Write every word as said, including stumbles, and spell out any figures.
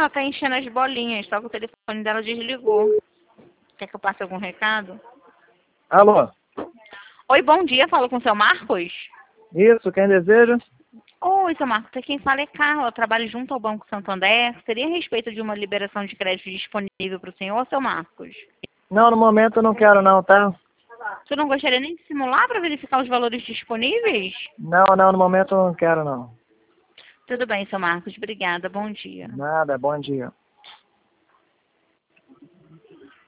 ela tá enchendo as bolinhas, só que o telefone dela desligou. Quer que eu passe algum recado? Alô? Oi, bom dia, falo com o seu Marcos? Isso, quem deseja? Oi, seu Marcos, aqui quem fala é Carla, eu trabalho junto ao Banco Santander. Seria a respeito de uma liberação de crédito disponível para o senhor, seu Marcos? Não, no momento eu não quero não, tá? Você não gostaria nem de simular para verificar os valores disponíveis? Não, não, no momento eu não quero não. Tudo bem, seu Marcos, obrigada, bom dia. Nada, bom dia.